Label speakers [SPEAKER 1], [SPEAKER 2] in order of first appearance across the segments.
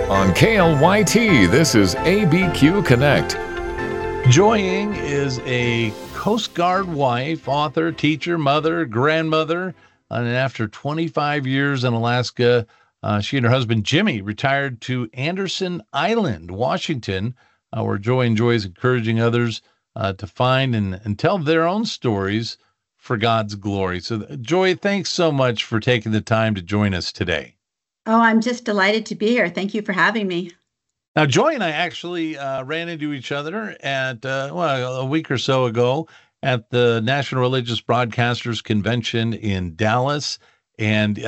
[SPEAKER 1] On KLYT, this is ABQ Connect. Joy Ng is a Coast Guard wife, author, teacher, mother, grandmother. And after 25 years in Alaska, she and her husband, Jimmy, retired to Anderson Island, Washington, where Joy enjoys encouraging others to find and tell their own stories for God's glory. So, Joy, thanks so much for taking the time to join us today.
[SPEAKER 2] Oh, I'm just delighted to be here. Thank you for having me.
[SPEAKER 1] Now, Joy and I actually ran into each other at, a week or so ago at the National Religious Broadcasters Convention in Dallas. And,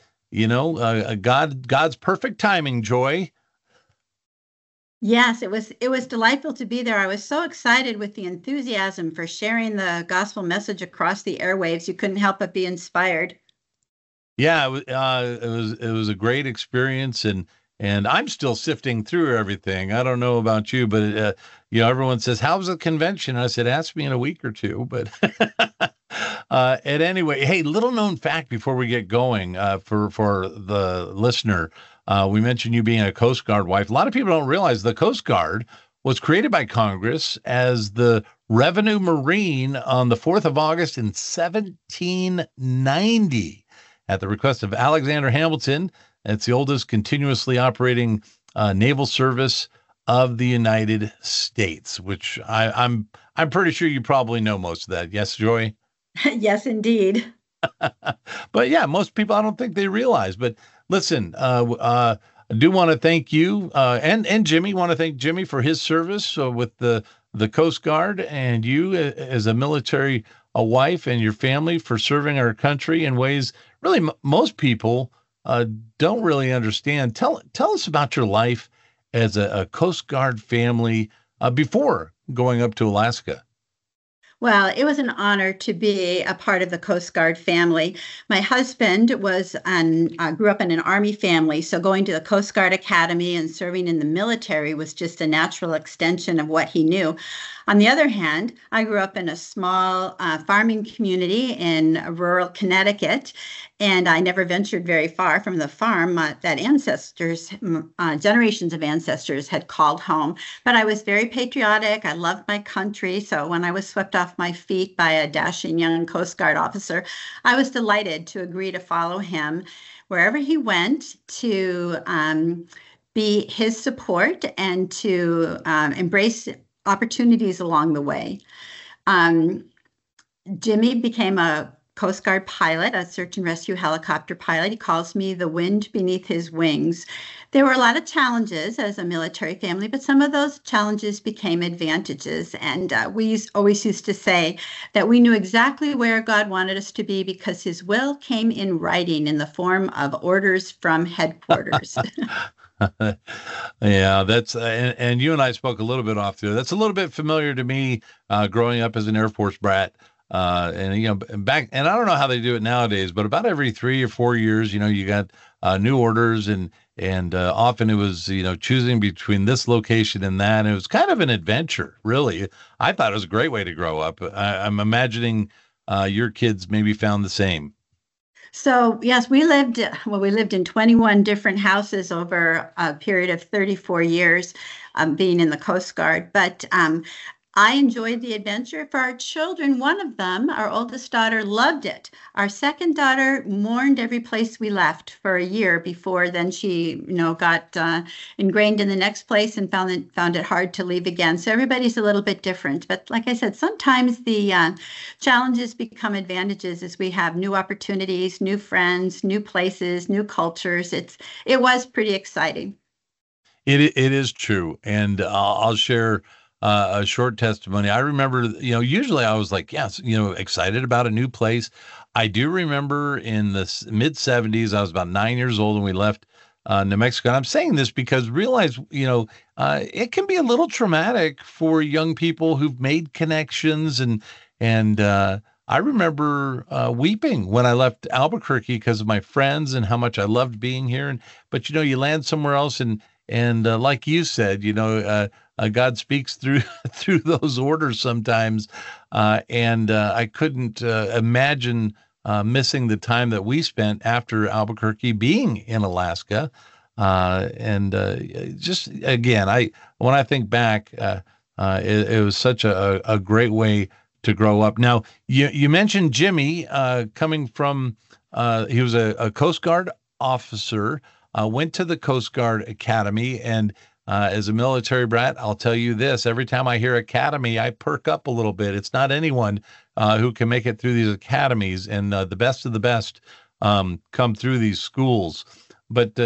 [SPEAKER 1] God's perfect timing, Joy.
[SPEAKER 2] Yes, it was delightful to be there. I was so excited with the enthusiasm for sharing the gospel message across the airwaves. You couldn't help but be inspired.
[SPEAKER 1] Yeah, it was a great experience, and I'm still sifting through everything. I don't know about you, but everyone says, "How's the convention?" I said, "Ask me in a week or two." But and anyway, hey, little known fact before we get going, for the listener, we mentioned you being a Coast Guard wife. A lot of people don't realize the Coast Guard was created by Congress as the Revenue Marine on the 4th of August in 1790. At the request of Alexander Hamilton. It's the oldest continuously operating naval service of the United States, which I'm pretty sure you probably know most of that. Yes, Joy?
[SPEAKER 2] Yes, indeed.
[SPEAKER 1] But yeah, most people, I don't think they realize. But listen, I do want to thank you and Jimmy. Want to thank Jimmy for his service with the Coast Guard, and you as a military wife and your family for serving our country in ways really most people don't really understand. Tell us about your life as a Coast Guard family before going up to Alaska.
[SPEAKER 2] Well, it was an honor to be a part of the Coast Guard family. My husband grew up in an Army family, so going to the Coast Guard Academy and serving in the military was just a natural extension of what he knew. On the other hand, I grew up in a small farming community in rural Connecticut, and I never ventured very far from the farm that generations of ancestors had called home. But I was very patriotic. I loved my country. So when I was swept off my feet by a dashing young Coast Guard officer, I was delighted to agree to follow him wherever he went to be his support and to embrace opportunities along the way. Jimmy became a Coast Guard pilot, a search and rescue helicopter pilot. He calls me the wind beneath his wings. There were a lot of challenges as a military family, but some of those challenges became advantages. And we always used to say that we knew exactly where God wanted us to be because his will came in writing in the form of orders from headquarters.
[SPEAKER 1] Yeah, that's and you and I spoke a little bit off there. That's a little bit familiar to me, growing up as an Air Force brat. Back, and I don't know how they do it nowadays, but about every 3 or 4 years, you got new orders, and often it was choosing between this location and that. And it was kind of an adventure, really. I thought it was a great way to grow up. I'm imagining your kids maybe found the same.
[SPEAKER 2] So yes, we lived in 21 different houses over a period of 34 years, being in the Coast Guard. But I enjoyed the adventure. For our children, one of them, our oldest daughter, loved it. Our second daughter mourned every place we left for a year before then she, got ingrained in the next place and found it hard to leave again. So everybody's a little bit different. But like I said, sometimes the challenges become advantages as we have new opportunities, new friends, new places, new cultures. It was pretty exciting.
[SPEAKER 1] It is true, and I'll share a short testimony. I remember, usually I was like, yes, excited about a new place. I do remember in the mid 70s, I was about 9 years old and we left New Mexico. And I'm saying this because realize, it can be a little traumatic for young people who've made connections. And I remember weeping when I left Albuquerque because of my friends and how much I loved being here. But you land somewhere else and like you said, God speaks through through those orders sometimes, and I couldn't imagine missing the time that we spent after Albuquerque being in Alaska. And just again, when I think back, it was such a great way to grow up. Now, you mentioned Jimmy coming from he was a Coast Guard officer, went to the Coast Guard Academy, and as a military brat, I'll tell you this: every time I hear academy, I perk up a little bit. It's not anyone who can make it through these academies, and the best of the best come through these schools. But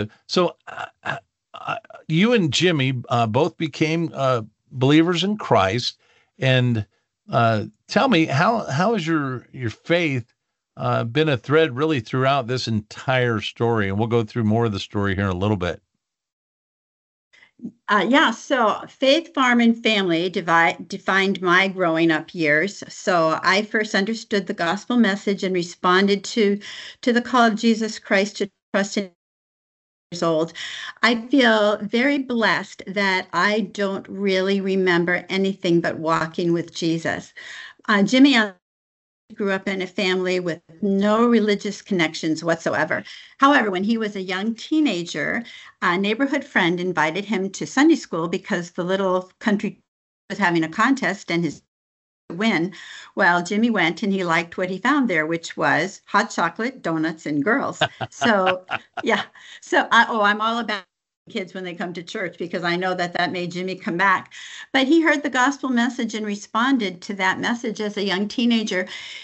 [SPEAKER 1] you and Jimmy both became believers in Christ, and tell me how has your faith been a thread really throughout this entire story? And we'll go through more of the story here in a little bit.
[SPEAKER 2] Yeah, so faith, farm, and family defined my growing up years. So I first understood the gospel message and responded to the call of Jesus Christ to trust in years old. I feel very blessed that I don't really remember anything but walking with Jesus. Jimmy grew up in a family with no religious connections whatsoever. However, when he was a young teenager, a neighborhood friend invited him to Sunday school because the little country was having a contest and his win. Well, Jimmy went and he liked what he found there, which was hot chocolate, donuts, and girls. So, yeah. So, I'm all about kids when they come to church because I know that made Jimmy come back. But he heard the gospel message and responded to that message as a young teenager.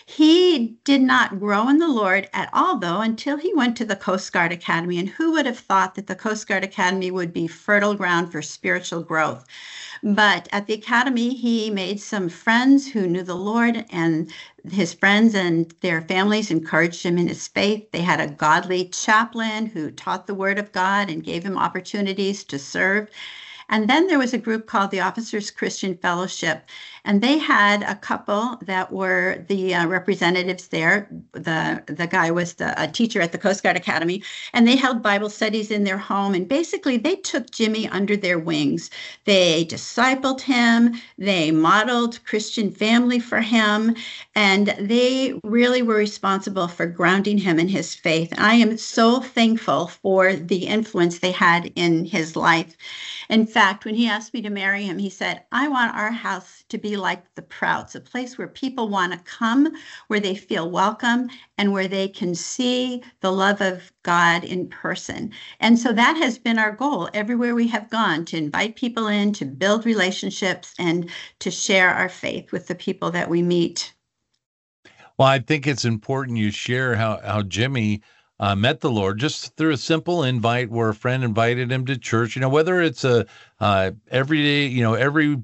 [SPEAKER 2] He did not grow in the Lord at all, though, until he went to the Coast Guard Academy. And who would have thought that the Coast Guard Academy would be fertile ground for spiritual growth? But at the academy, he made some friends who knew the Lord, and his friends and their families encouraged him in his faith. They had a godly chaplain who taught the word of God and gave him opportunities to serve. And then there was a group called the Officers Christian Fellowship, and they had a couple that were the representatives there. The guy was a teacher at the Coast Guard Academy, and they held Bible studies in their home. And basically, they took Jimmy under their wings. They discipled him. They modeled Christian family for him, and they really were responsible for grounding him in his faith. And I am so thankful for the influence they had in his life. In fact, when he asked me to marry him, he said, I want our house to be like the Prouts, a place where people want to come, where they feel welcome, and where they can see the love of God in person. And so that has been our goal everywhere we have gone, to invite people in, to build relationships, and to share our faith with the people that we meet.
[SPEAKER 1] Well, I think it's important you share how Jimmy met the Lord just through a simple invite where a friend invited him to church. Whether it's a every day, every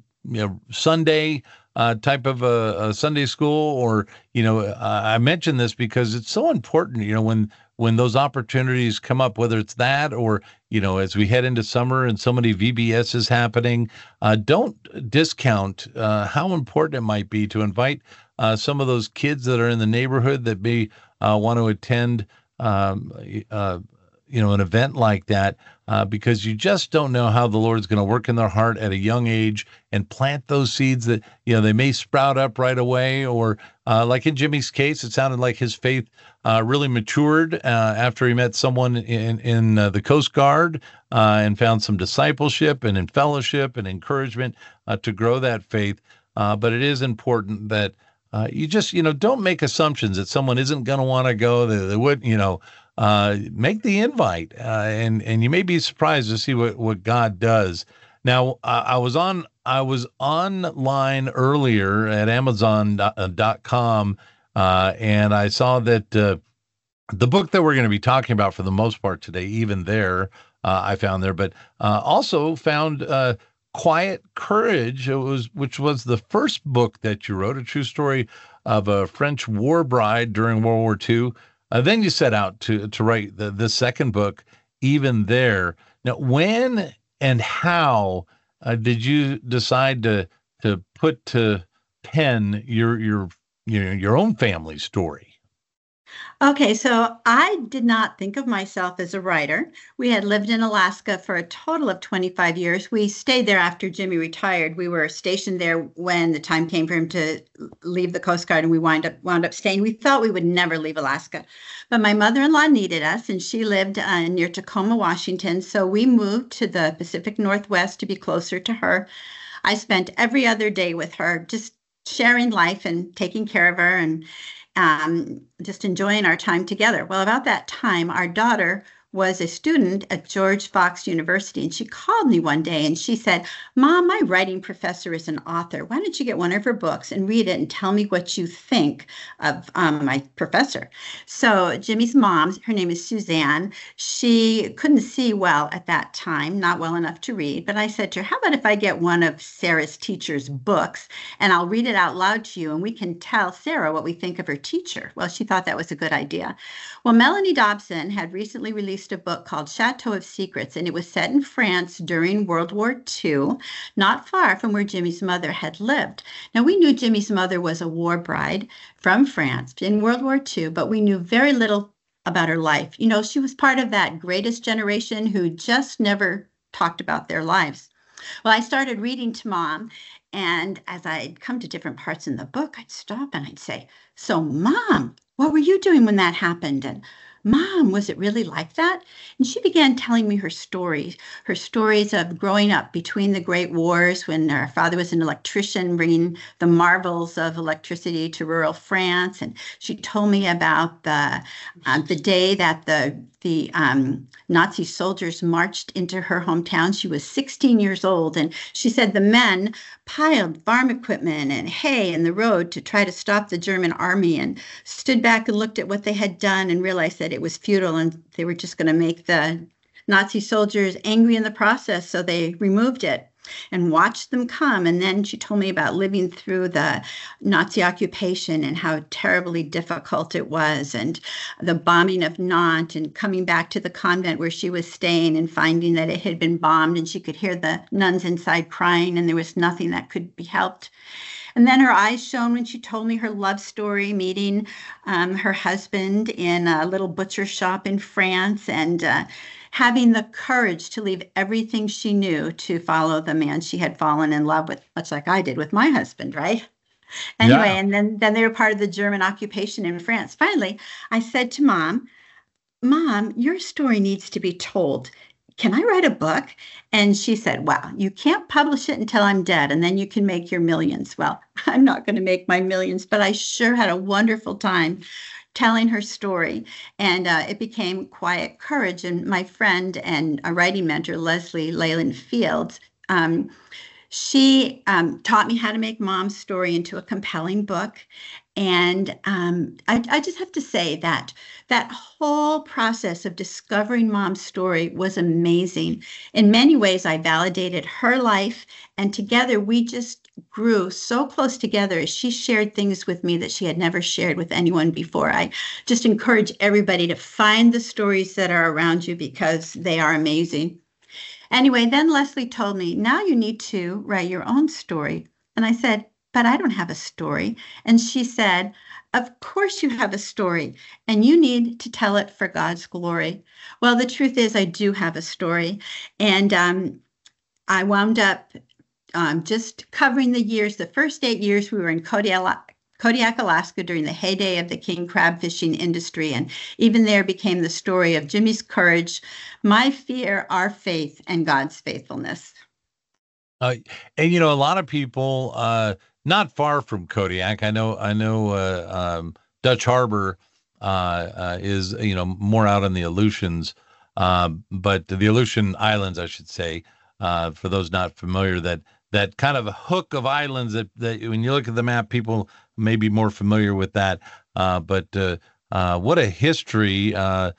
[SPEAKER 1] Sunday type of a Sunday school, or I mention this because it's so important. When those opportunities come up, whether it's that or as we head into summer and so many VBS is happening, don't discount how important it might be to invite some of those kids that are in the neighborhood that may want to attend an event like that, because you just don't know how the Lord's going to work in their heart at a young age and plant those seeds that, they may sprout up right away. Or like in Jimmy's case, it sounded like his faith really matured after he met someone in the Coast Guard and found some discipleship and in fellowship and encouragement to grow that faith. But it is important that you just, don't make assumptions that someone isn't going to want to go. They would, make the invite, and you may be surprised to see what God does. Now, I was online earlier at Amazon.com, and I saw that the book that we're going to be talking about for the most part today, even there, I found there, but also found Quiet Courage, which was the first book that you wrote, a true story of a French war bride during World War II. Then you set out to write the second book, Even There. Now, when and how did you decide to put to pen your own family story?
[SPEAKER 2] Okay, so I did not think of myself as a writer. We had lived in Alaska for a total of 25 years. We stayed there after Jimmy retired. We were stationed there when the time came for him to leave the Coast Guard, and we wound up staying. We thought we would never leave Alaska, but my mother-in-law needed us, and she lived near Tacoma, Washington. So we moved to the Pacific Northwest to be closer to her. I spent every other day with her, just sharing life and taking care of her and just enjoying our time together. Well, about that time, our daughter was a student at George Fox University, and she called me one day and she said, "Mom, my writing professor is an author. Why don't you get one of her books and read it and tell me what you think of my professor?" So Jimmy's mom, her name is Suzanne, she couldn't see well at that time, not well enough to read, but I said to her, "How about if I get one of Sarah's teacher's books and I'll read it out loud to you and we can tell Sarah what we think of her teacher?" Well, she thought that was a good idea. Well, Melanie Dobson had recently released a book called Chateau of Secrets, and it was set in France during World War II, not far from where Jimmy's mother had lived. Now, we knew Jimmy's mother was a war bride from France in World War II, but we knew very little about her life. You know, she was part of that greatest generation who just never talked about their lives. Well, I started reading to Mom, and as I'd come to different parts in the book, I'd stop and I'd say, "So, Mom, what were you doing when that happened?" And, "Mom, was it really like that?" And she began telling me her stories of growing up between the great wars when her father was an electrician, bringing the marvels of electricity to rural France. And she told me about the day that the Nazi soldiers marched into her hometown. She was 16 years old, and she said the men piled farm equipment and hay in the road to try to stop the German army, and stood back and looked at what they had done and realized that it was futile and they were just going to make the Nazi soldiers angry in the process. So they removed it and watched them come. And then she told me about living through the Nazi occupation and how terribly difficult it was, and the bombing of Nantes, and coming back to the convent where she was staying and finding that it had been bombed, and she could hear the nuns inside crying and there was nothing that could be helped. And then her eyes shone when she told me her love story, meeting her husband in a little butcher shop in France, and having the courage to leave everything she knew to follow the man she had fallen in love with, much like I did with my husband, right? Anyway,
[SPEAKER 1] Yeah.
[SPEAKER 2] and then they were part of the German occupation in France. Finally, I said to Mom, "Mom, your story needs to be told. Can I write a book?" And she said, "Well, you can't publish it until I'm dead, and then you can make your millions." Well, I'm not going to make my millions, but I sure had a wonderful time telling her story. And it became Quiet Courage. And my friend and a writing mentor, Leslie Leyland Fields, she taught me how to make Mom's story into a compelling book. And I just have to say that that whole process of discovering Mom's story was amazing. In many ways, I validated her life, and together we just grew so close together as she shared things with me that she had never shared with anyone before. I just encourage everybody to find the stories that are around you because they are amazing. Anyway, then Leslie told me, "Now you need to write your own story." And I said, "But I don't have a story." And she said, "Of course you have a story, and you need to tell it for God's glory." Well, the truth is, I do have a story. And I wound up just covering the years. The first 8 years we were in Kodiak, Alaska during the heyday of the king crab fishing industry. And even there became the story of Jimmy's courage, my fear, our faith, and God's faithfulness.
[SPEAKER 1] Uh, and a lot of people not far from Kodiak. I know Dutch Harbor is more out on the Aleutians, but the Aleutian Islands, I should say, for those not familiar, that kind of a hook of islands that when you look at the map, people may be more familiar with that. But what a history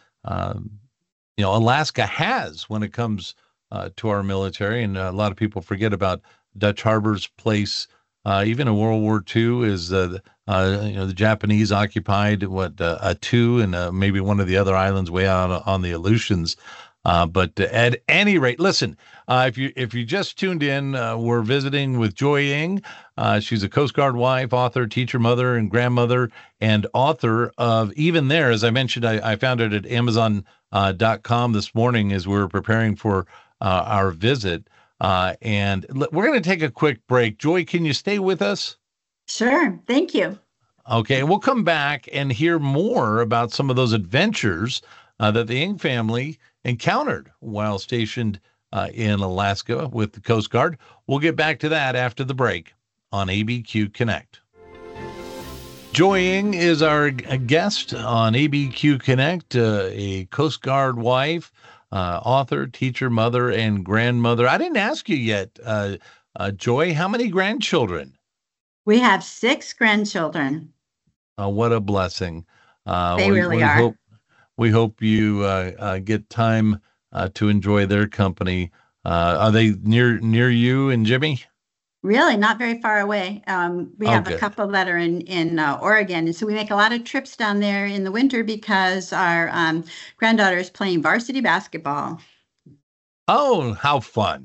[SPEAKER 1] Alaska has when it comes to our military, and a lot of people forget about Dutch Harbor's place. Even in World War II, is the Japanese occupied Attu and maybe one of the other islands way out on the Aleutians. But at any rate, listen, if you just tuned in, we're visiting with Joy Ng. She's a Coast Guard wife, author, teacher, mother, and grandmother, and author of Even There. As I mentioned, I found it at Amazon.com this morning as we were preparing for our visit. And we're going to take a quick break. Joy, can you stay with us?
[SPEAKER 2] Sure. Thank you.
[SPEAKER 1] Okay, we'll come back and hear more about some of those adventures that the Ng family encountered while stationed in Alaska with the Coast Guard. We'll get back to that after the break on ABQ Connect. Joy Ng is our guest on ABQ Connect, a Coast Guard wife, author, teacher, mother, and grandmother. I didn't ask you yet, Joy, how many grandchildren?
[SPEAKER 2] We have 6 grandchildren.
[SPEAKER 1] What a blessing.
[SPEAKER 2] They really are.
[SPEAKER 1] We hope you get time to enjoy their company. Are they near you and Jimmy?
[SPEAKER 2] Really, not very far away. We have a couple that are in Oregon, and so we make a lot of trips down there in the winter because our granddaughter is playing varsity basketball.
[SPEAKER 1] Oh, how fun!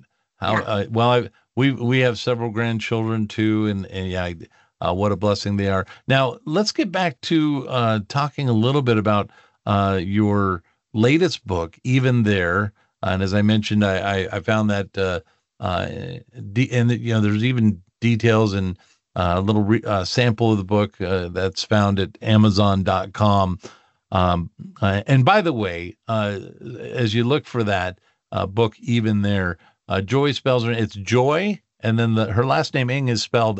[SPEAKER 1] We have several grandchildren too, and yeah, what a blessing they are. Now, let's get back to talking a little bit about your latest book, Even There. And as I mentioned, I found that, and there's even details and a little sample of the book that's found at Amazon.com. And by the way, as you look for that book, Even There, Joy spells her, it's Joy, and then her last name Ng is spelled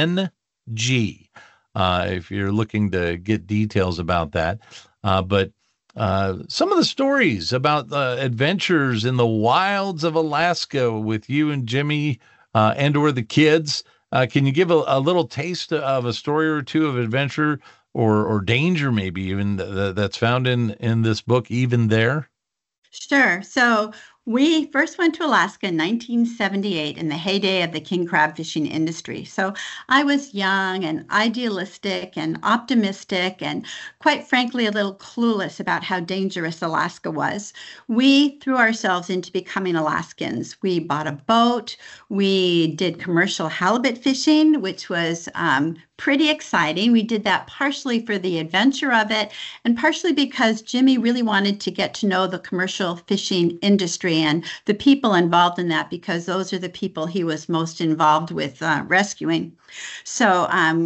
[SPEAKER 1] N-G. If you're looking to get details about that. But some of the stories about adventures in the wilds of Alaska with you and Jimmy and/or the kids. Can you give a little taste of a story or two of adventure or danger, maybe even that's found in this book, Even There?
[SPEAKER 2] Sure. So we first went to Alaska in 1978 in the heyday of the king crab fishing industry. So I was young and idealistic and optimistic and quite frankly a little clueless about how dangerous Alaska was. We threw ourselves into becoming Alaskans. We bought a boat. We did commercial halibut fishing, which was pretty exciting. We did that partially for the adventure of it and partially because Jimmy really wanted to get to know the commercial fishing industry and the people involved in that because those are the people he was most involved with rescuing. So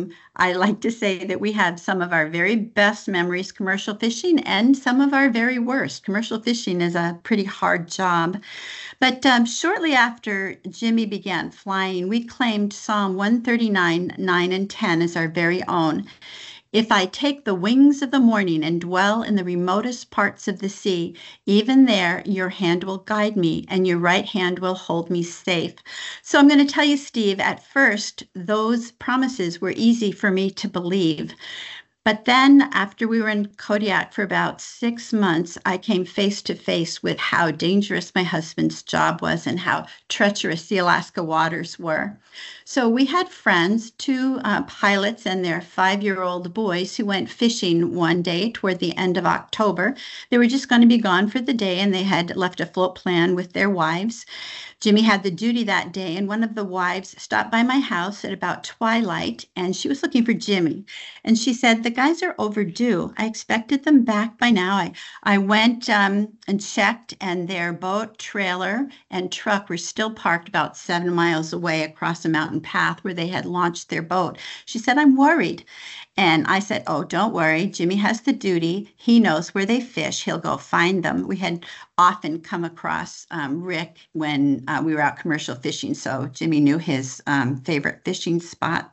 [SPEAKER 2] I like to say that we had some of our very best memories commercial fishing and some of our very worst. Commercial fishing is a pretty hard job. But shortly after Jimmy began flying, we claimed Psalm 139, 9 and 10 as our very own. If I take the wings of the morning and dwell in the remotest parts of the sea, even there your hand will guide me and your right hand will hold me safe. So I'm going to tell you, Steve, at first, those promises were easy for me to believe. But then after we were in Kodiak for about 6 months, I came face to face with how dangerous my husband's job was and how treacherous the Alaska waters were. So we had friends, 2 pilots and their 5-year-old boys who went fishing one day toward the end of October. They were just going to be gone for the day and they had left a float plan with their wives. Jimmy had the duty that day, and one of the wives stopped by my house at about twilight, and she was looking for Jimmy. And she said, the guys are overdue. I expected them back by now. I went and checked, and their boat, trailer, and truck were still parked about 7 miles away across a mountain path where they had launched their boat. She said, I'm worried. And I said, oh, don't worry. Jimmy has the duty. He knows where they fish. He'll go find them. We had often come across Rick when we were out commercial fishing. So Jimmy knew his favorite fishing spot.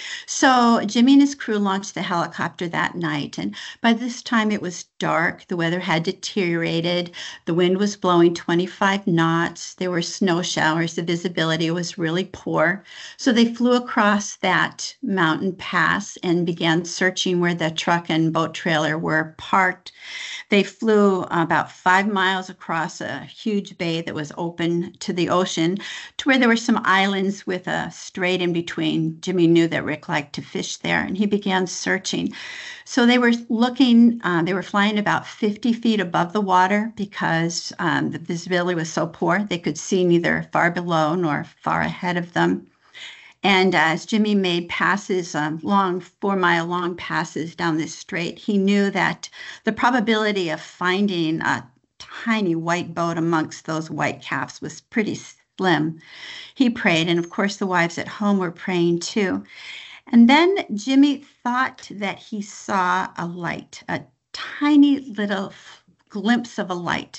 [SPEAKER 2] So Jimmy and his crew launched the helicopter that night. And by this time it was dark. The weather had deteriorated. The wind was blowing 25 knots. There were snow showers. The visibility was really poor. So they flew across that mountain pass and began searching where the truck and boat trailer were parked. They flew about 5 miles across a huge bay that was open to the ocean to where there were some islands with a strait in between. Jimmy knew there that Rick liked to fish there, and he began searching. So they were looking, they were flying about 50 feet above the water because the visibility was so poor. They could see neither far below nor far ahead of them. And as Jimmy made passes, long 4-mile long passes down this strait, he knew that the probability of finding a tiny white boat amongst those white caps was pretty slim. He prayed, and of course the wives at home were praying too. And then Jimmy thought that he saw a light, a tiny little glimpse of a light.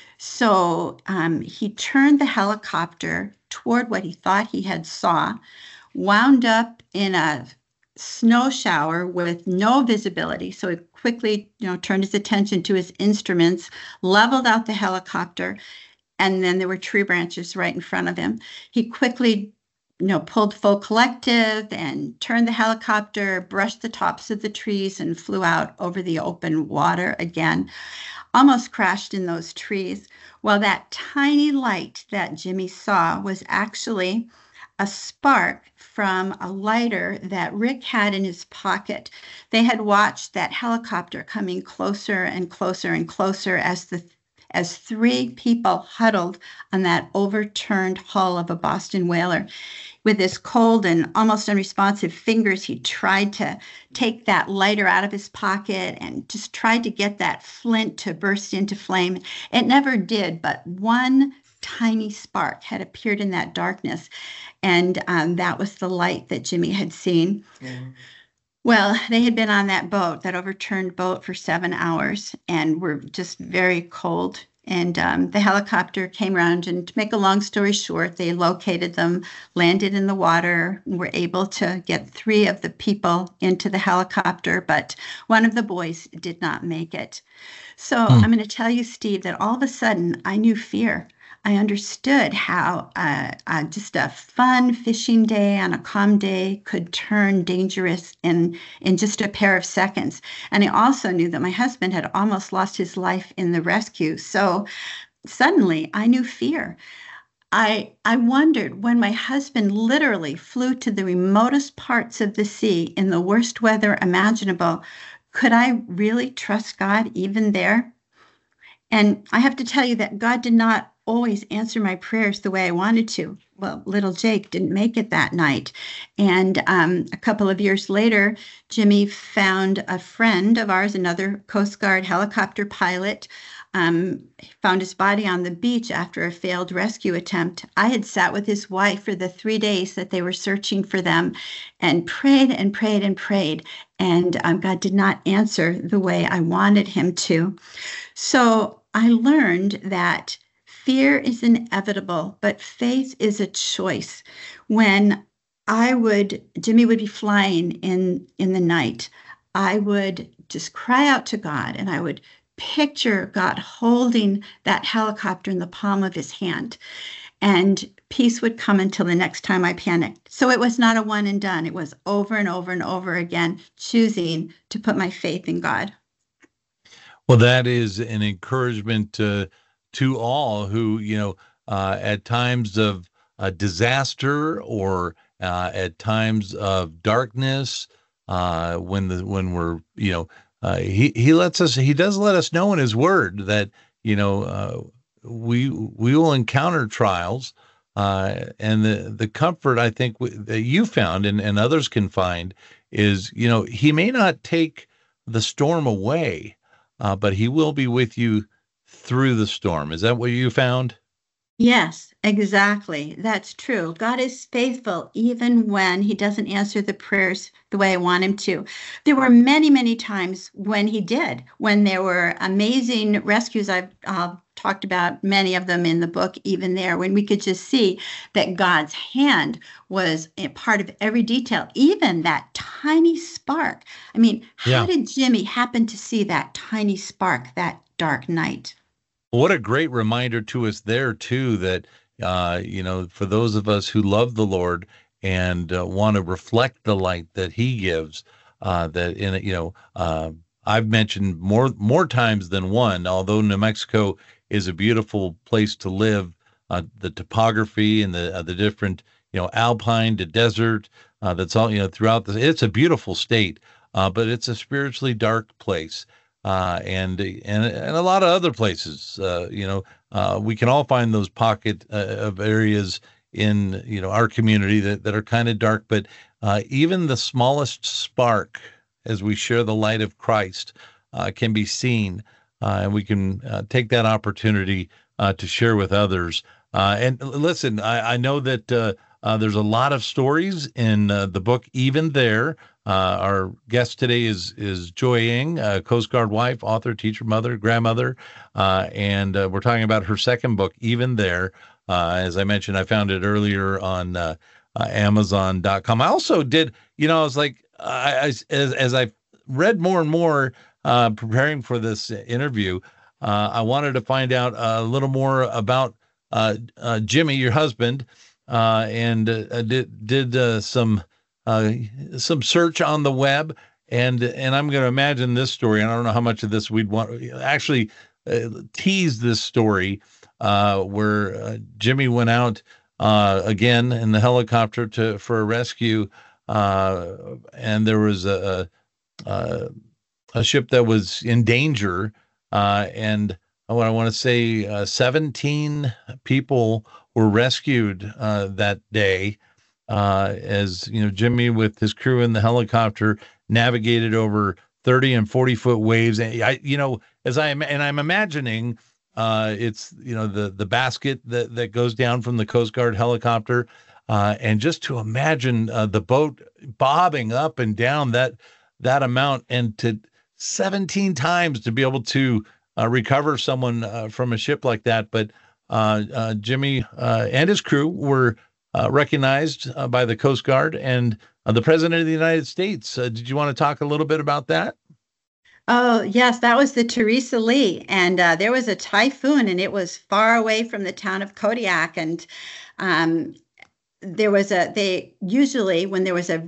[SPEAKER 2] So he turned the helicopter toward what he thought he had saw, wound up in a snow shower with no visibility. So he quickly, turned his attention to his instruments, leveled out the helicopter, and then there were tree branches right in front of him. He quickly, pulled full collective and turned the helicopter, brushed the tops of the trees, and flew out over the open water again. Almost crashed in those trees. Well, that tiny light that Jimmy saw was actually a spark from a lighter that Rick had in his pocket. They had watched that helicopter coming closer and closer and closer as 3 people huddled on that overturned hull of a Boston whaler. With his cold and almost unresponsive fingers, he tried to take that lighter out of his pocket and just tried to get that flint to burst into flame. It never did, but one tiny spark had appeared in that darkness, and that was the light that Jimmy had seen. Mm-hmm. Well, they had been on that boat, that overturned boat, for 7 hours, and were just very cold. And the helicopter came around, and to make a long story short, they located them, landed in the water, and were able to get 3 of the people into the helicopter, but one of the boys did not make it. So I'm going to tell you, Steve, that all of a sudden I knew fear. I understood how just a fun fishing day on a calm day could turn dangerous in just a pair of seconds. And I also knew that my husband had almost lost his life in the rescue. So suddenly I knew fear. I wondered, when my husband literally flew to the remotest parts of the sea in the worst weather imaginable, could I really trust God even there? And I have to tell you that God did not always answer my prayers the way I wanted to. Well, little Jake didn't make it that night. And a couple of years later, Jimmy found a friend of ours, another Coast Guard helicopter pilot, found his body on the beach after a failed rescue attempt. I had sat with his wife for the 3 days that they were searching for them and prayed and prayed and prayed. And God did not answer the way I wanted him to. So I learned that fear is inevitable, but faith is a choice. When Jimmy would be flying in the night, I would just cry out to God, and I would picture God holding that helicopter in the palm of his hand, and peace would come until the next time I panicked. So it was not a one and done. It was over and over and over again, choosing to put my faith in God.
[SPEAKER 1] Well, that is an encouragement to all who, at times of disaster or at times of darkness, when we're, he does let us know in his word that, we will encounter trials, and the comfort I think that you found and others can find is, he may not take the storm away, but he will be with you through the storm. Is that what you found?
[SPEAKER 2] Yes, exactly. That's true. God is faithful even when he doesn't answer the prayers the way I want him to. There were many, many times when he did, when there were amazing rescues. I've talked about many of them in the book, even there, when we could just see that God's hand was a part of every detail, even that tiny spark. I mean, how did Jimmy happen to see that tiny spark that dark night?
[SPEAKER 1] What a great reminder to us there, too, that, for those of us who love the Lord and want to reflect the light that he gives, that in it, I've mentioned more times than one, although New Mexico is a beautiful place to live, the topography and the different, alpine to desert. That's all, throughout it's a beautiful state, but it's a spiritually dark place. And a lot of other places, we can all find those pocket of areas in, our community that are kind of dark, but even the smallest spark as we share the light of Christ can be seen, and we can take that opportunity to share with others. And listen, I know that there's a lot of stories in the book, Even There. Our guest today is Joy Ng, Coast Guard wife, author, teacher, mother, grandmother, and we're talking about her second book, Even There. As I mentioned, I found it earlier on Amazon.com. I also did, I was like, as I read more and more preparing for this interview, I wanted to find out a little more about Jimmy, your husband, and did some search on the web, and I'm going to imagine this story. And I don't know how much of this we'd want actually tease this story where Jimmy went out again in the helicopter for a rescue, and there was a ship that was in danger, and what I want to say, 17 people were rescued that day, as Jimmy with his crew in the helicopter navigated over 30 and 40-foot waves. And I'm imagining it's the basket that goes down from the Coast Guard helicopter, and just to imagine the boat bobbing up and down that amount, and to 17 times to be able to recover someone from a ship like that. But Jimmy and his crew were recognized by the Coast Guard and the President of the United States. Did you want to talk a little bit about that?
[SPEAKER 2] Oh, yes, that was the Teresa Lee. And there was a typhoon, and it was far away from the town of Kodiak. And they usually, when there was a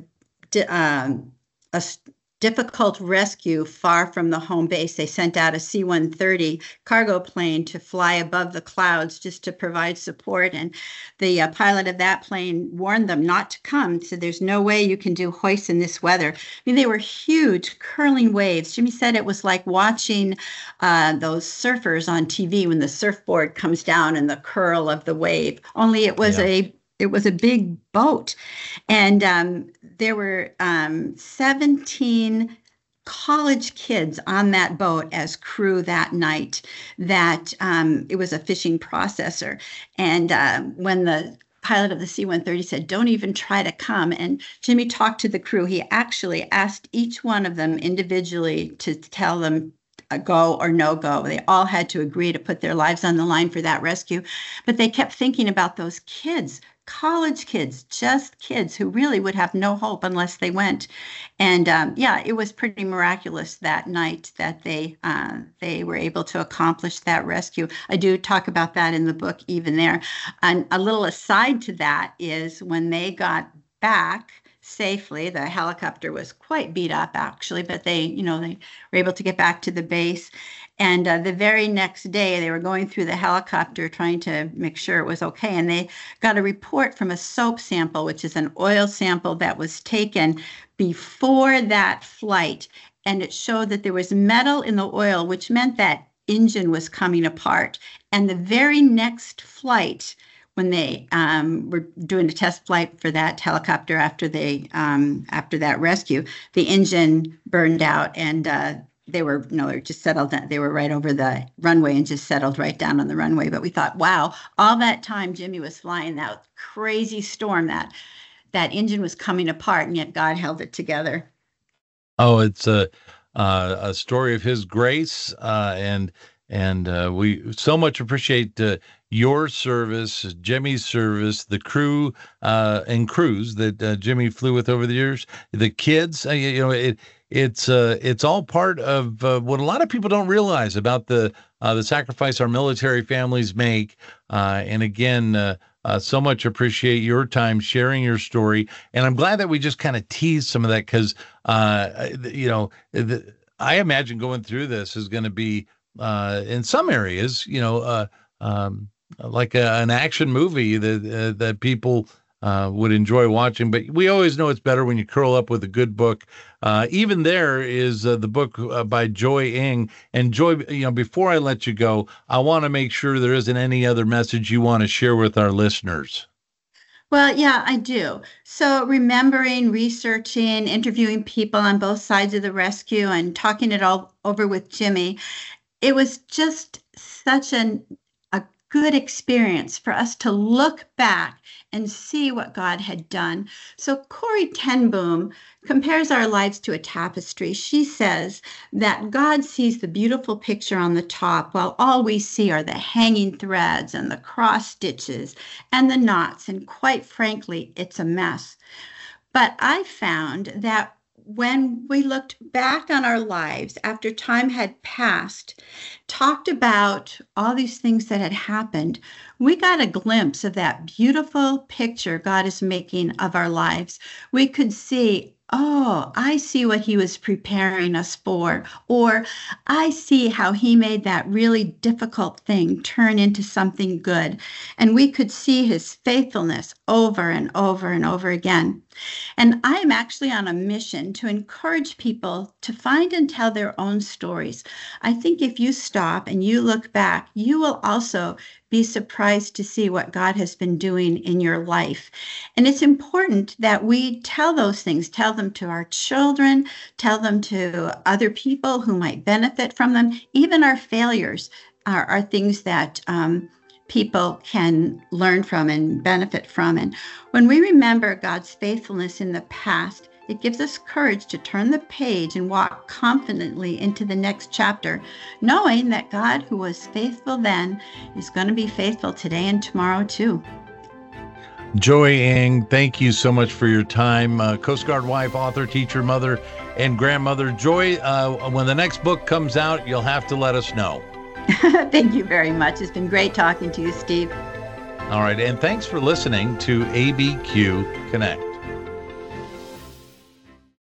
[SPEAKER 2] difficult rescue far from the home base, they sent out a C-130 cargo plane to fly above the clouds just to provide support. And the pilot of that plane warned them not to come. So there's no way you can do hoists in this weather. I mean, they were huge, curling waves. Jimmy said it was like watching those surfers on TV when the surfboard comes down and the curl of the wave. Only it was a big boat. And there were 17 college kids on that boat as crew that night. That it was a fishing processor. And when the pilot of the C-130 said, "Don't even try to come," and Jimmy talked to the crew, he actually asked each one of them individually to tell them a go or no go. They all had to agree to put their lives on the line for that rescue. But they kept thinking about those kids, college kids, just kids who really would have no hope unless they went. And it was pretty miraculous that night that they were able to accomplish that rescue. I do talk about that in the book, Even There. And a little aside to that is when they got back safely, the helicopter was quite beat up actually, but they were able to get back to the base. And the very next day, they were going through the helicopter trying to make sure it was okay. And they got a report from a soap sample, which is an oil sample that was taken before that flight. And it showed that there was metal in the oil, which meant that engine was coming apart. And the very next flight, when they were doing a test flight for that helicopter after that rescue, the engine burned out, and they were just settled. They were right over the runway and just settled right down on the runway. But we thought, wow, all that time Jimmy was flying that crazy storm, that engine was coming apart, and yet God held it together.
[SPEAKER 1] Oh, it's a story of His grace, and we so much appreciate your service, Jimmy's service, the crew and crews that Jimmy flew with over the years, the kids. It's all part of what a lot of people don't realize about the sacrifice our military families make. And again, so much appreciate your time sharing your story. And I'm glad that we just kind of teased some of that because, I imagine going through this is going to be in some areas, like an action movie that people would enjoy watching. But we always know it's better when you curl up with a good book. Even there is the book by Joy Ng. And Joy, before I let you go, I want to make sure there isn't any other message you want to share with our listeners.
[SPEAKER 2] Well, yeah, I do. So remembering, researching, interviewing people on both sides of the rescue and talking it all over with Jimmy, it was just such a good experience for us to look back and see what God had done. So Corrie ten Boom compares our lives to a tapestry. She says that God sees the beautiful picture on the top, while all we see are the hanging threads and the cross stitches and the knots. And quite frankly, it's a mess. But I found that when we looked back on our lives after time had passed, talked about all these things that had happened, we got a glimpse of that beautiful picture God is making of our lives. We could see, oh, I see what he was preparing us for, or I see how he made that really difficult thing turn into something good. And we could see his faithfulness over and over and over again. And I am actually on a mission to encourage people to find and tell their own stories. I think if you stop and you look back, you will also be surprised to see what God has been doing in your life. And it's important that we tell those things, tell them to our children, tell them to other people who might benefit from them. Even our failures are things that people can learn from and benefit from. And when we remember God's faithfulness in the past, it gives us courage to turn the page and walk confidently into the next chapter, knowing that God, who was faithful then, is going to be faithful today and tomorrow too.
[SPEAKER 1] Joy Ng, thank you so much for your time. Coast Guard wife, author, teacher, mother, and grandmother. Joy, when the next book comes out, you'll have to let us know.
[SPEAKER 2] Thank you very much. It's been great talking to you, Steve.
[SPEAKER 1] All right, and thanks for listening to ABQ Connect.